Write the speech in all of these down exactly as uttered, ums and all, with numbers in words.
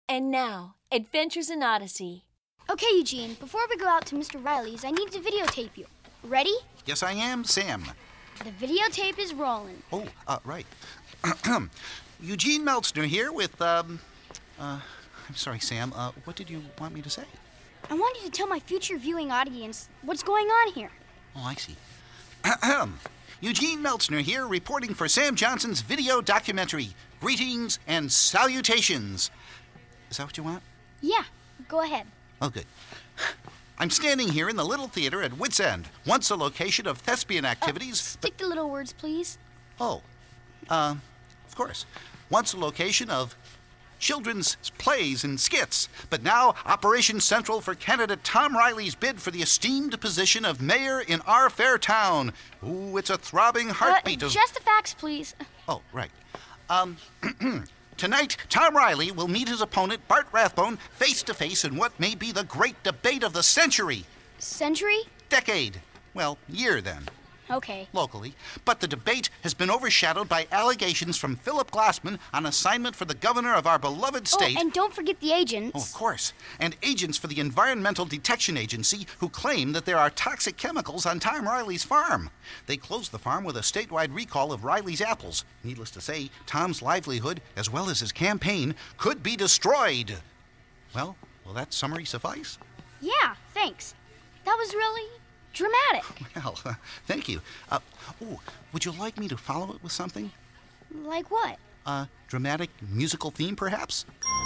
And now, Adventures in Odyssey. Okay, Eugene, before we go out to Mister Riley's, I need to videotape you. Ready? Yes, I am, Sam. The videotape is rolling. Oh, uh, right. Eugene Meltzner here with, um, uh, I'm sorry, Sam. Uh, what did you want me to say? I want you to tell my future viewing audience what's going on here. Oh, I see. Eugene Meltzner here, reporting for Sam Johnson's video documentary, Greetings and Salutations. Is that what you want? Yeah, go ahead. Oh, good. I'm standing here in the Little Theater at Wits End, once a location of thespian activities. Uh, stick to little words, please. Oh, uh, of course. Once a location of children's plays and skits, but now Operation Central for candidate Tom Riley's bid for the esteemed position of mayor in our fair town. Ooh, it's a throbbing heartbeat uh, of... Just the facts, please. Oh, right. Um, tonight, Tom Riley will meet his opponent, Bart Rathbone, face-to-face in what may be the great debate of the century. Century? Decade. Well, year then. Okay. Locally. But the debate has been overshadowed by allegations from Philip Glassman on assignment for the governor of our beloved state. Oh, and don't forget the agents. Oh, of course. And agents for the Environmental Detection Agency who claim that there are toxic chemicals on Tom Riley's farm. They closed the farm with a statewide recall of Riley's apples. Needless to say, Tom's livelihood, as well as his campaign, could be destroyed. Well, will that summary suffice? Yeah, thanks. That was really dramatic. Well, uh, thank you. Uh, oh, would you like me to follow it with something? Like what? A dramatic musical theme, perhaps?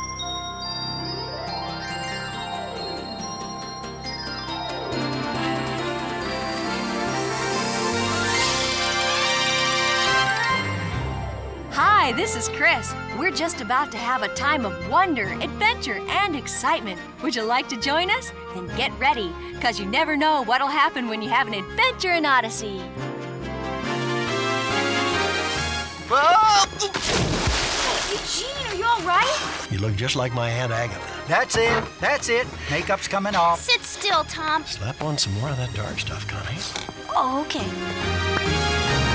Hi, this is Chris. We're just about to have a time of wonder, adventure, and excitement. Would you like to join us? Then get ready, because you never know what'll happen when you have an adventure in Odyssey. Eugene, are you all right? You look just like my Aunt Agatha. That's it. That's it. Makeup's coming off. Sit still, Tom. Slap on some more of that dark stuff, Connie. Oh, okay.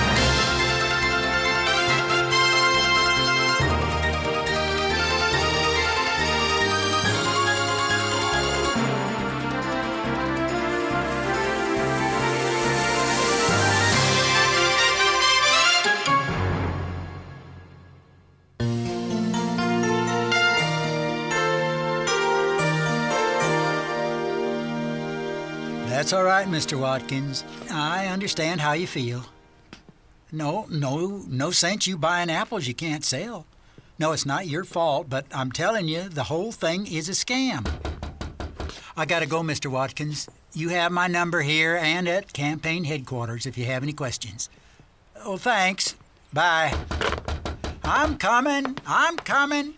That's all right, Mister Watkins. I understand how you feel. No, no, no sense you buying apples you can't sell. No, it's not your fault, but I'm telling you, the whole thing is a scam. I gotta go, Mister Watkins. You have my number here and at campaign headquarters if you have any questions. Oh, thanks. Bye. I'm coming. I'm coming.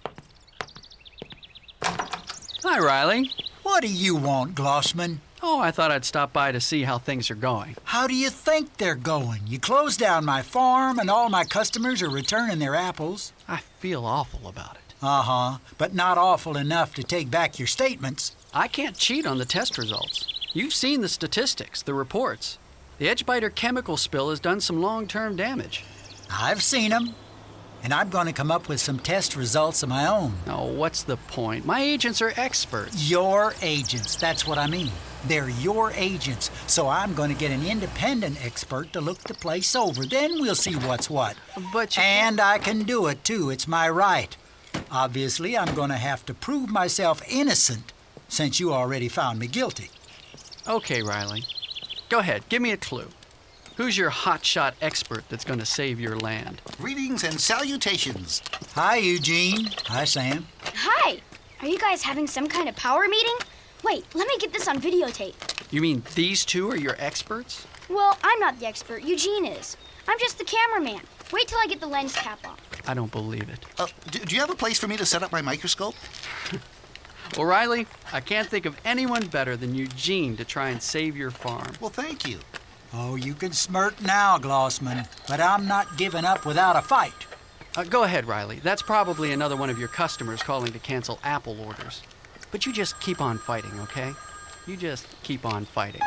Hi, Riley. What do you want, Glossman? Oh, I thought I'd stop by to see how things are going. How do you think they're going? You closed down my farm and all my customers are returning their apples. I feel awful about it. Uh-huh, but not awful enough to take back your statements. I can't cheat on the test results. You've seen the statistics, the reports. The Edgebiter chemical spill has done some long-term damage. I've seen them, and I'm going to come up with some test results of my own. Oh, what's the point? My agents are experts. Your agents, that's what I mean. They're your agents, so I'm going to get an independent expert to look the place over. Then we'll see what's what. But you And I can do it, too. It's my right. Obviously, I'm going to have to prove myself innocent since you already found me guilty. Okay, Riley. Go ahead, give me a clue. Who's your hotshot expert that's going to save your land? Greetings and salutations. Hi, Eugene. Hi, Sam. Hi. Are you guys having some kind of power meeting? Wait, let me get this on videotape. You mean these two are your experts? Well, I'm not the expert. Eugene is. I'm just the cameraman. Wait till I get the lens cap off. I don't believe it. Uh, do, do you have a place for me to set up my microscope? Well, Riley, I can't think of anyone better than Eugene to try and save your farm. Well, thank you. Oh, you can smirk now, Glossman, but I'm not giving up without a fight. Uh, go ahead, Riley. That's probably another one of your customers calling to cancel apple orders. But you just keep on fighting, okay? You just keep on fighting.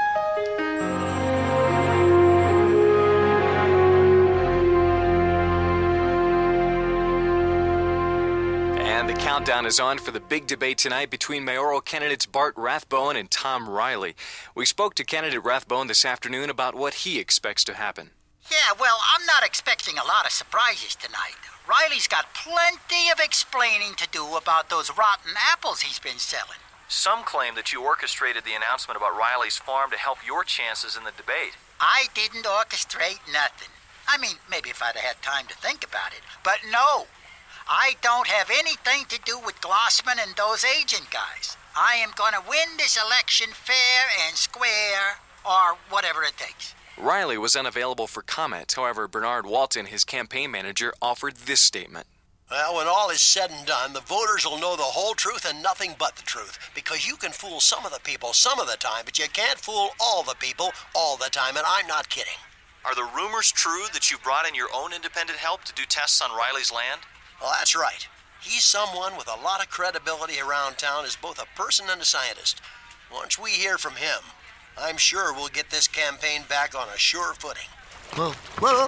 And the count countdown is on for the big debate tonight between mayoral candidates Bart Rathbone and Tom Riley. We spoke to candidate Rathbone this afternoon about what he expects to happen. Yeah, well, I'm not expecting a lot of surprises tonight. Riley's got plenty of explaining to do about those rotten apples he's been selling. Some claim that you orchestrated the announcement about Riley's farm to help your chances in the debate. I didn't orchestrate nothing. I mean, maybe if I'd had time to think about it. But no, I don't have anything to do with Glossman and those agent guys. I am going to win this election fair and square, or whatever it takes. Riley was unavailable for comment. However, Bernard Walton, his campaign manager, offered this statement. Well, when all is said and done, the voters will know the whole truth and nothing but the truth. Because you can fool some of the people some of the time, but you can't fool all the people all the time, and I'm not kidding. Are the rumors true that you brought in your own independent help to do tests on Riley's land? Well, that's right. He's someone with a lot of credibility around town as both a person and a scientist. Once we hear from him, I'm sure we'll get this campaign back on a sure footing. Whoa, whoa,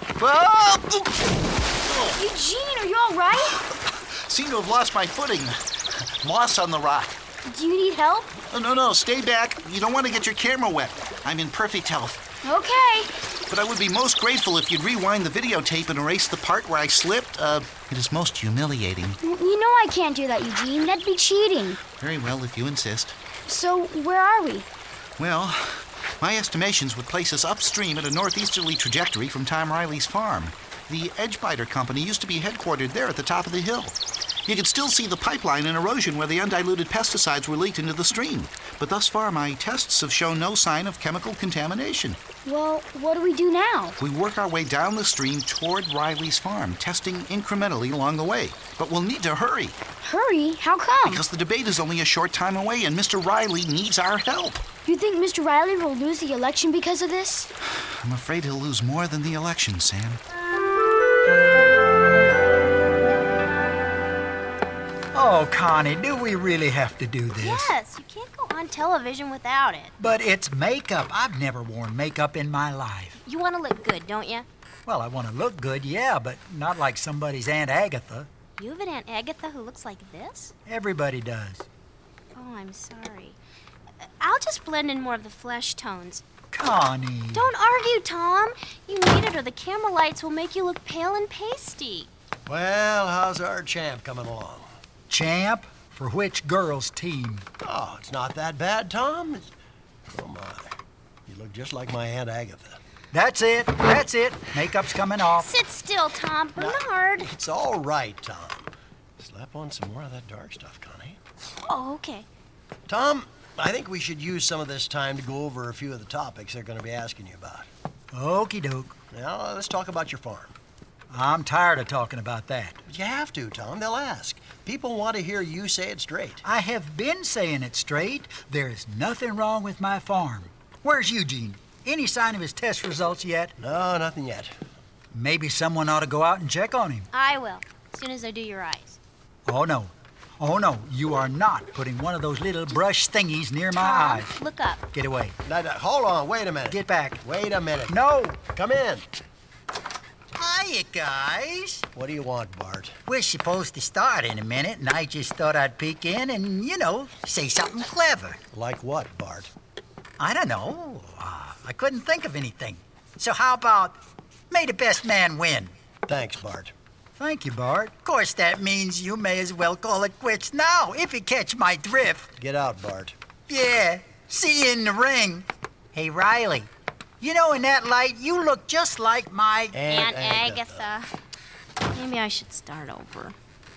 whoa! Eugene, are you all right? Seem to have lost my footing. Moss on the rock. Do you need help? Oh, no, no, stay back. You don't want to get your camera wet. I'm in perfect health. Okay. But I would be most grateful if you'd rewind the videotape and erase the part where I slipped. Uh, it is most humiliating. You know I can't do that, Eugene. That'd be cheating. Very well, if you insist. So, where are we? Well, my estimations would place us upstream at a northeasterly trajectory from Tom Riley's farm. The Edgebiter Company used to be headquartered there at the top of the hill. You could still see the pipeline and erosion where the undiluted pesticides were leaked into the stream. But thus far, my tests have shown no sign of chemical contamination. Well, what do we do now? We work our way down the stream toward Riley's farm, testing incrementally along the way. But we'll need to hurry. Hurry? How come? Because the debate is only a short time away and Mister Riley needs our help. You think Mister Riley will lose the election because of this? I'm afraid he'll lose more than the election, Sam. Oh, Connie, do we really have to do this? Yes, you can't go on television without it. But it's makeup. I've never worn makeup in my life. You want to look good, don't you? Well, I want to look good, yeah, but not like somebody's Aunt Agatha. You have an Aunt Agatha who looks like this? Everybody does. Oh, I'm sorry. I'll just blend in more of the flesh tones. Connie. Don't argue, Tom. You need it or the camera lights will make you look pale and pasty. Well, how's our champ coming along? Champ? For which girls' team? Oh, it's not that bad, Tom. It's... Oh, my. You look just like my Aunt Agatha. That's it. That's it. Makeup's coming off. Sit still, Tom. Bernard. Now, it's all right, Tom. Slap on some more of that dark stuff, Connie. Oh, okay. Tom, I think we should use some of this time to go over a few of the topics they're going to be asking you about. Okie doke. Now, let's talk about your farm. I'm tired of talking about that. But you have to, Tom. They'll ask. People want to hear you say it straight. I have been saying it straight. There is nothing wrong with my farm. Where's Eugene? Any sign of his test results yet? No, nothing yet. Maybe someone ought to go out and check on him. I will, as soon as I do your eyes. Oh, no. Oh, no. You are not putting one of those little brush thingies near my Tom, eyes. Look up. Get away. Now, now, hold on. Wait a minute. Get back. Wait a minute. No. Come in. Hiya, guys. What do you want, Bart? We're supposed to start in a minute, and I just thought I'd peek in and, you know, say something clever. Like what, Bart? I don't know. Uh, I couldn't think of anything. So how about, may the best man win? Thanks, Bart. Thank you, Bart. Of course, that means you may as well call it quits now, if you catch my drift. Get out, Bart. Yeah, see you in the ring. Hey, Riley, you know, in that light, you look just like my... Aunt, Aunt Agatha. Agatha. Maybe I should start over.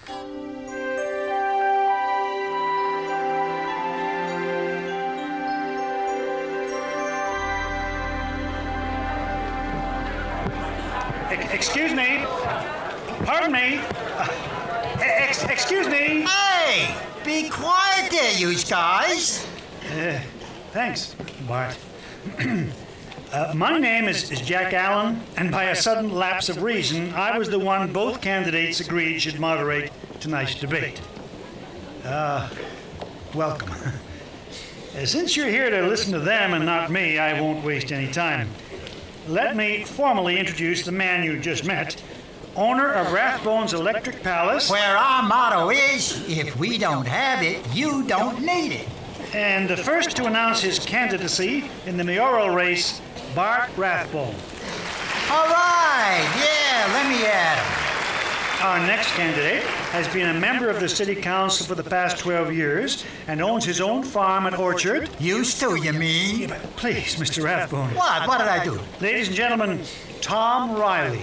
Excuse me. Pardon me. Uh, ex- excuse me. Hey, be quiet there, you guys. Uh, thanks, Bart. uh, my name is, is Jack Allen, and by a sudden lapse of reason, I was the one both candidates agreed should moderate tonight's debate. Uh, welcome. uh, since you're here to listen to them and not me, I won't waste any time. Let me formally introduce the man you just met, owner of Rathbones Electric Palace. Where our motto is, if we don't have it, you don't need it. And the first to announce his candidacy in the mayoral race, Bart Rathbone. All right, yeah, let me at him. Our next candidate has been a member of the city council for the past twelve years and owns his own farm and orchard. Used to, you mean? Yeah, but please, Mister Rathbone. What? What did I do? Ladies and gentlemen, Tom Riley.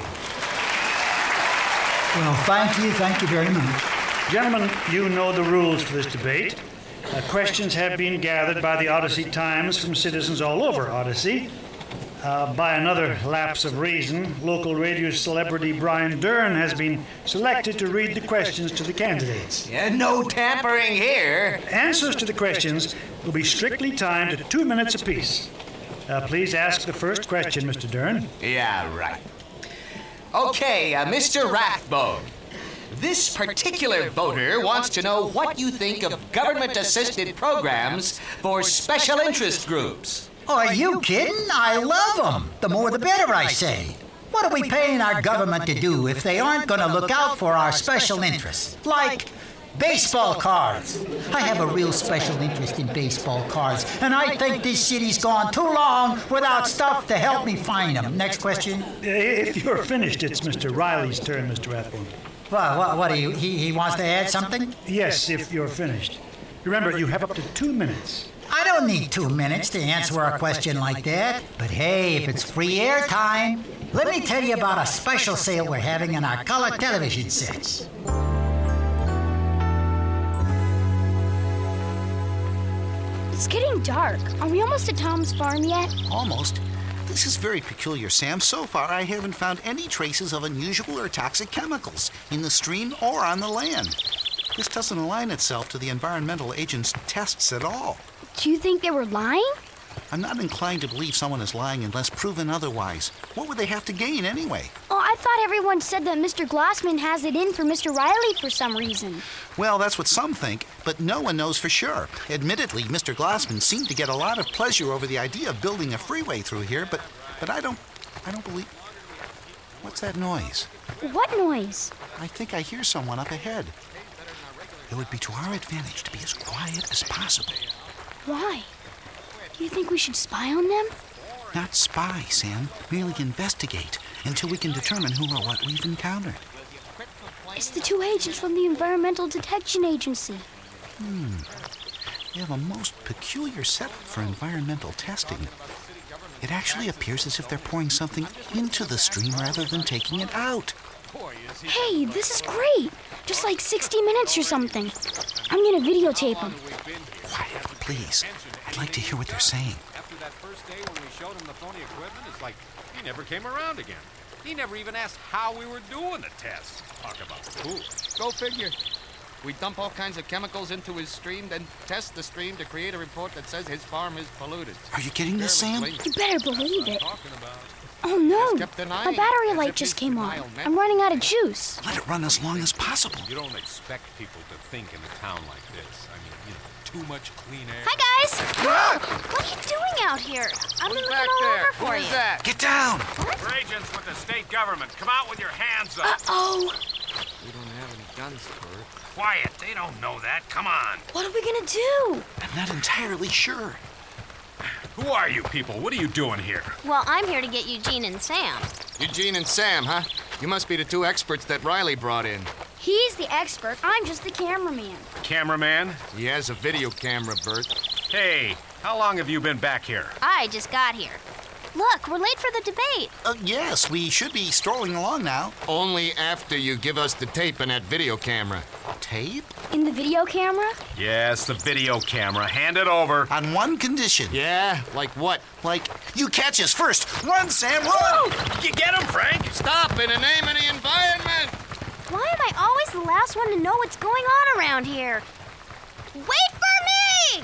Well, thank you, thank you very much. Gentlemen, you know the rules for this debate. Uh, questions have been gathered by the Odyssey Times from citizens all over Odyssey. Uh, by another lapse of reason, local radio celebrity Brian Dern has been selected to read the questions to the candidates. Yeah, no tampering here. Answers to the questions will be strictly timed at two minutes apiece. Uh, please ask the first question, Mister Dern. Yeah, right. Okay, uh, Mister Rathbone. This particular voter wants to know what you think of government-assisted programs for special interest groups. Oh, are you kidding? I love them. The more the better, I say. What are we paying our government to do if they aren't going to look out for our special interests? Like baseball cards. I have a real special interest in baseball cards, and I think this city's gone too long without stuff to help me find them. Next question. If you're finished, it's Mister Riley's turn, Mister Rathbone. Well, what, what do you, he, he wants to add something? Yes, if you're finished. Remember, you have up to two minutes. I don't need two minutes to answer a question like that. But hey, if it's free air time, let me tell you about a special sale we're having in our color television sets. It's getting dark. Are we almost at Tom's farm yet? Almost. This is very peculiar, Sam. So far, I haven't found any traces of unusual or toxic chemicals in the stream or on the land. This doesn't align itself to the environmental agent's tests at all. Do you think they were lying? I'm not inclined to believe someone is lying unless proven otherwise. What would they have to gain anyway? Oh, I thought everyone said that Mister Glossman has it in for Mister Riley for some reason. Well, that's what some think, but no one knows for sure. Admittedly, Mister Glossman seemed to get a lot of pleasure over the idea of building a freeway through here, but but I don't I don't believe... What's that noise? What noise? I think I hear someone up ahead. It would be to our advantage to be as quiet as possible. Why? Do you think we should spy on them? Not spy, Sam. Merely investigate until we can determine who or what we've encountered. It's the two agents from the Environmental Detection Agency. Hmm. They have a most peculiar setup for environmental testing. It actually appears as if they're pouring something into the stream rather than taking it out. Hey, this is great. Just like sixty minutes or something. I'm gonna videotape them. Quiet, please. I'd like to hear what they're saying. After that first day when we showed him the phony equipment, it's like he never came around again. He never even asked how we were doing the tests. Talk about cool. Go figure. We dump all kinds of chemicals into his stream, then test the stream to create a report that says his farm is polluted. Are you getting this, Sam? You better believe it. Oh no, my battery light just came on. I'm running out of juice. Let it run as long as possible. You don't expect people to think in a town like this. I mean, you know, too much clean air. Hi, guys. What are you doing out here? I've been looking all over for Who you. is that? Get down! We're agents with the state government. Come out with your hands up. Uh-oh. We don't have any guns for it. Quiet. They don't know that. Come on. What are we gonna do? I'm not entirely sure. Who are you people? What are you doing here? Well, I'm here to get Eugene and Sam. Eugene and Sam, huh? You must be the two experts that Riley brought in. He's the expert. I'm just the cameraman. Cameraman? He has a video camera, Bert. Hey, how long have you been back here? I just got here. Look, we're late for the debate. Uh, yes, we should be strolling along now. Only after you give us the tape and that video camera. Tape? In the video camera? Yes, the video camera. Hand it over. On one condition. Yeah? Like what? Like, you catch us first. Run, Sam, run! You get him, Frank! Stop in the name of the environment! Why am I always the last one to know what's going on around here? Wait for me!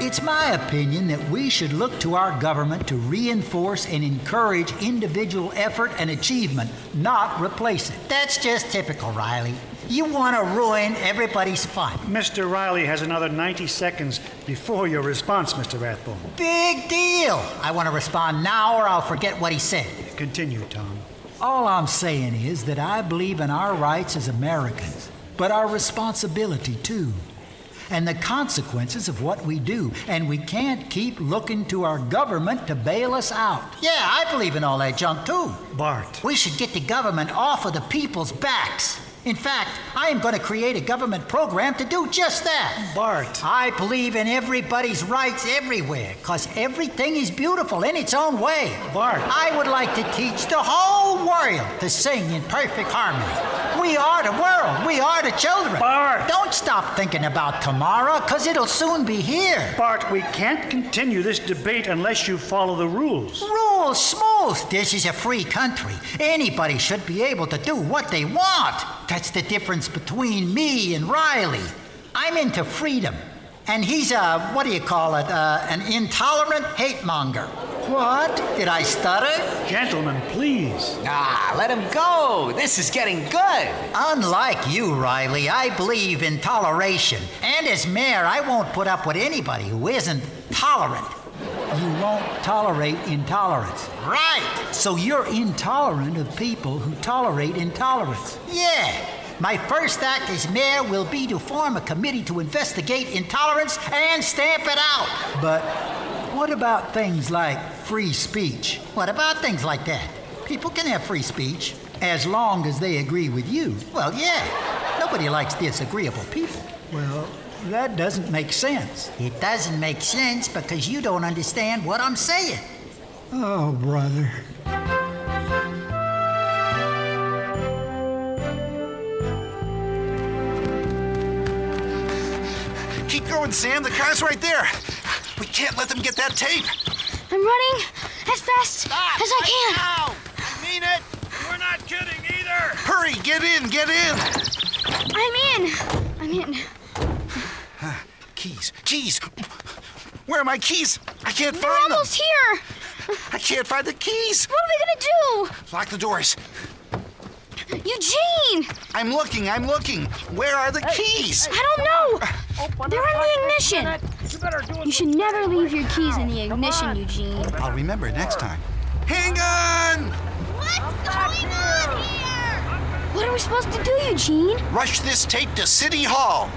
It's my opinion that we should look to our government to reinforce and encourage individual effort and achievement, not replace it. That's just typical, Riley. You want to ruin everybody's fun. Mister Riley has another ninety seconds before your response, Mister Rathbone. Big deal. I want to respond now or I'll forget what he said. Continue, Tom. All I'm saying is that I believe in our rights as Americans, but our responsibility too, and the consequences of what we do. And we can't keep looking to our government to bail us out. Yeah, I believe in all that junk too. Bart. We should get the government off of the people's backs. In fact, I am going to create a government program to do just that. Bart. I believe in everybody's rights everywhere, because everything is beautiful in its own way. Bart. I would like to teach the whole world to sing in perfect harmony. We are the world. We are the children. Bart. Don't stop thinking about tomorrow, because it'll soon be here. Bart, we can't continue this debate unless you follow the rules. Rules, smooth. This is a free country. Anybody should be able to do what they want. That's the difference between me and Riley. I'm into freedom, and he's a, what do you call it, uh, an intolerant hate monger. What? Did I stutter? Gentlemen, please. Ah, let him go. This is getting good. Unlike you, Riley, I believe in toleration. And as mayor, I won't put up with anybody who isn't tolerant. You won't tolerate intolerance. Right. So you're intolerant of people who tolerate intolerance. Yeah. My first act as mayor will be to form a committee to investigate intolerance and stamp it out. But what about things like free speech? What about things like that? People can have free speech. As long as they agree with you. Well, yeah. Nobody likes disagreeable people. Well, that doesn't make sense. It doesn't make sense because you don't understand what I'm saying. Oh, brother. Keep going, Sam. The car's right there. We can't let them get that tape. I'm running as fast Stop, as I can. Now. I mean it. We're not kidding either. Hurry, get in, get in. I'm in. I'm in. Uh, keys, keys. Where are my keys? I can't We're find them. almost here. I can't find the keys. What are we gonna do? Lock the doors. Eugene! I'm looking, I'm looking. Where are the hey, keys? I don't know. Open They're in the ignition. You, better do it you should never leave your keys in the ignition, Eugene. I'll remember next time. Hang on! What's going on here? What are we supposed to do, Eugene? Rush this tape to City Hall.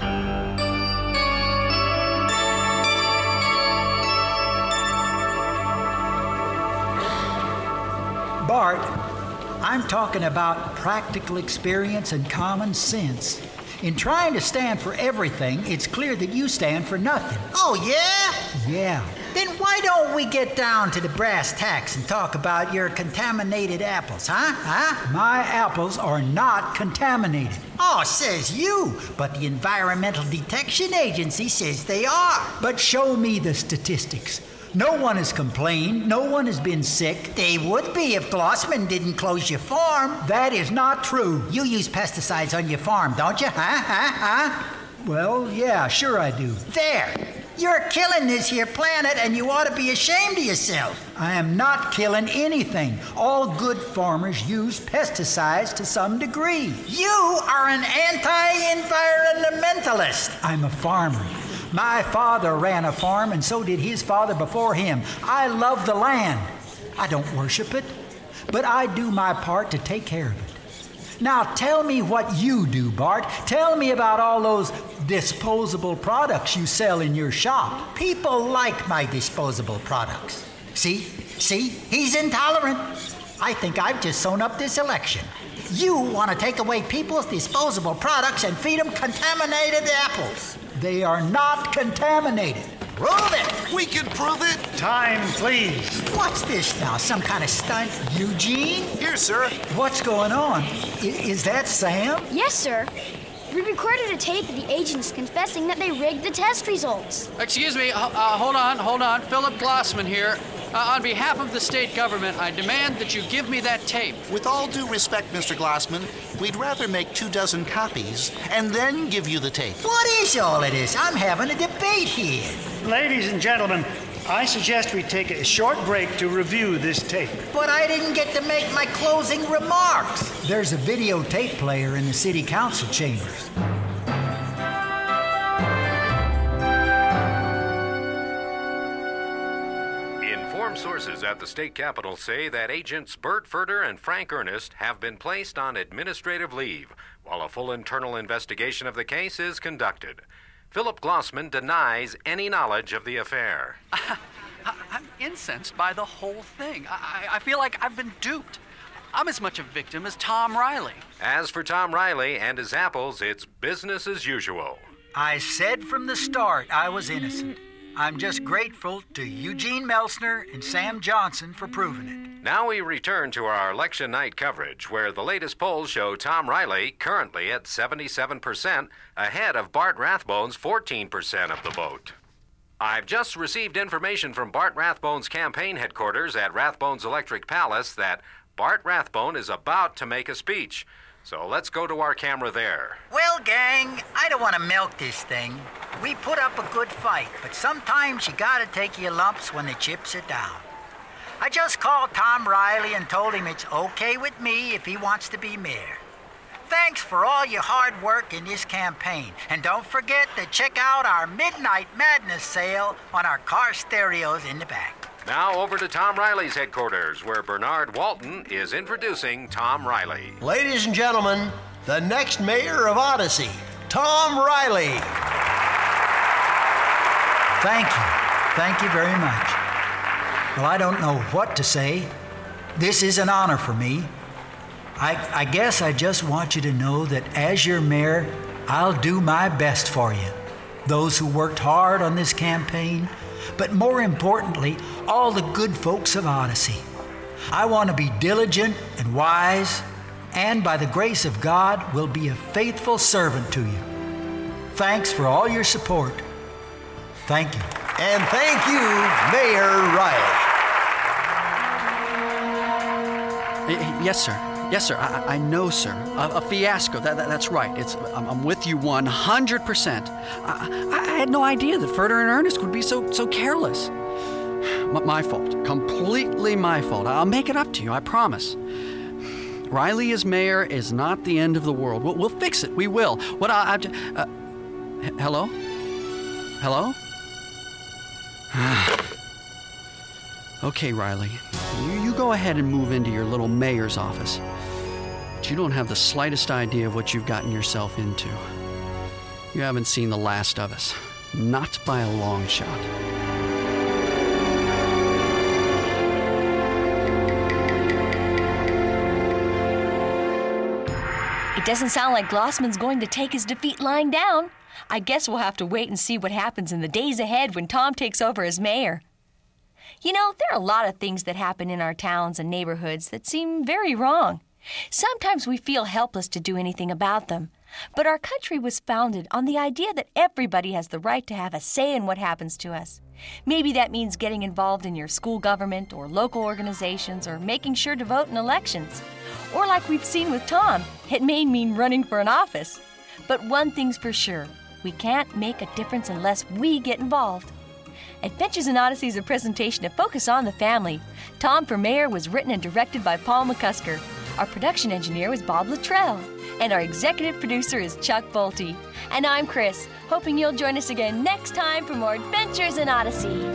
Bart, I'm talking about practical experience and common sense. In trying to stand for everything, it's clear that you stand for nothing. Oh, yeah? Yeah. Then why don't we get down to the brass tacks and talk about your contaminated apples, huh? Huh? My apples are not contaminated. Oh, says you. But the Environmental Detection Agency says they are. But show me the statistics. No one has complained. No one has been sick. They would be if Glossman didn't close your farm. That is not true. You use pesticides on your farm, don't you? Huh? Huh? Huh? Well, yeah, sure I do. There. You're killing this here planet, and you ought to be ashamed of yourself. I am not killing anything. All good farmers use pesticides to some degree. You are an anti-environmentalist. I'm a farmer. My father ran a farm, and so did his father before him. I love the land. I don't worship it, but I do my part to take care of it. Now tell me what you do, Bart. Tell me about all those disposable products you sell in your shop. People like my disposable products. See? See? He's intolerant. I think I've just sewn up this election. You want to take away people's disposable products and feed them contaminated apples. They are not contaminated. Prove it! We can prove it! Time, please. What's this now? Some kind of stunt? Eugene? Here, sir. What's going on? I- is that Sam? Yes, sir. We recorded a tape of the agents confessing that they rigged the test results. Excuse me, uh, uh, hold on, hold on. Philip Glossman here. Uh, on behalf of the state government, I demand that you give me that tape. With all due respect, Mister Glossman, we'd rather make two dozen copies and then give you the tape. What is all of this? I'm having a debate here. Ladies and gentlemen, I suggest we take a short break to review this tape. But I didn't get to make my closing remarks. There's a videotape player in the city council chambers. Informed sources at the state capitol say that agents Bert Furter and Frank Ernest have been placed on administrative leave while a full internal investigation of the case is conducted. Philip Glossman denies any knowledge of the affair. I, I'm incensed by the whole thing. I, I feel like I've been duped. I'm as much a victim as Tom Riley. As for Tom Riley and his apples, it's business as usual. I said from the start I was innocent. I'm just grateful to Eugene Melsner and Sam Johnson for proving it. Now we return to our election night coverage, where the latest polls show Tom Riley currently at seventy-seven percent, ahead of Bart Rathbone's fourteen percent of the vote. I've just received information from Bart Rathbone's campaign headquarters at Rathbone's Electric Palace that Bart Rathbone is about to make a speech. So let's go to our camera there. Well, gang, I don't want to milk this thing. We put up a good fight, but sometimes you gotta take your lumps when the chips are down. I just called Tom Riley and told him it's okay with me if he wants to be mayor. Thanks for all your hard work in this campaign. And don't forget to check out our Midnight Madness sale on our car stereos in the back. Now over to Tom Riley's headquarters, where Bernard Walton is introducing Tom Riley. Ladies and gentlemen, the next mayor of Odyssey, Tom Riley. Thank you. Thank you very much. Well, I don't know what to say. This is an honor for me. I, I guess I just want you to know that as your mayor, I'll do my best for you. Those who worked hard on this campaign, but more importantly, all the good folks of Odyssey. I want to be diligent and wise, and by the grace of God, will be a faithful servant to you. Thanks for all your support. Thank you. And thank you, Mayor Riley. Yes, sir. Yes, sir. I, I know, sir. A, a fiasco. That, that, that's right. It's. I'm, I'm with you one hundred percent. I, I had no idea that Furter and Ernest would be so so careless. M- my fault. Completely my fault. I'll make it up to you. I promise. Riley as mayor is not the end of the world. We'll, we'll fix it. We will. What I... I uh, h- hello? Hello? Okay, Riley. You, you go ahead and move into your little mayor's office. But you don't have the slightest idea of what you've gotten yourself into. You haven't seen the last of us. Not by a long shot. It doesn't sound like Glossman's going to take his defeat lying down. I guess we'll have to wait and see what happens in the days ahead when Tom takes over as mayor. You know, there are a lot of things that happen in our towns and neighborhoods that seem very wrong. Sometimes we feel helpless to do anything about them. But our country was founded on the idea that everybody has the right to have a say in what happens to us. Maybe that means getting involved in your school government or local organizations or making sure to vote in elections. Or like we've seen with Tom, it may mean running for an office. But one thing's for sure, we can't make a difference unless we get involved. Adventures in Odyssey is a presentation of Focus on the Family. Tom for Mayor was written and directed by Paul McCusker. Our production engineer was Bob Luttrell. And our executive producer is Chuck Bolte. And I'm Chris, hoping you'll join us again next time for more Adventures in Odyssey.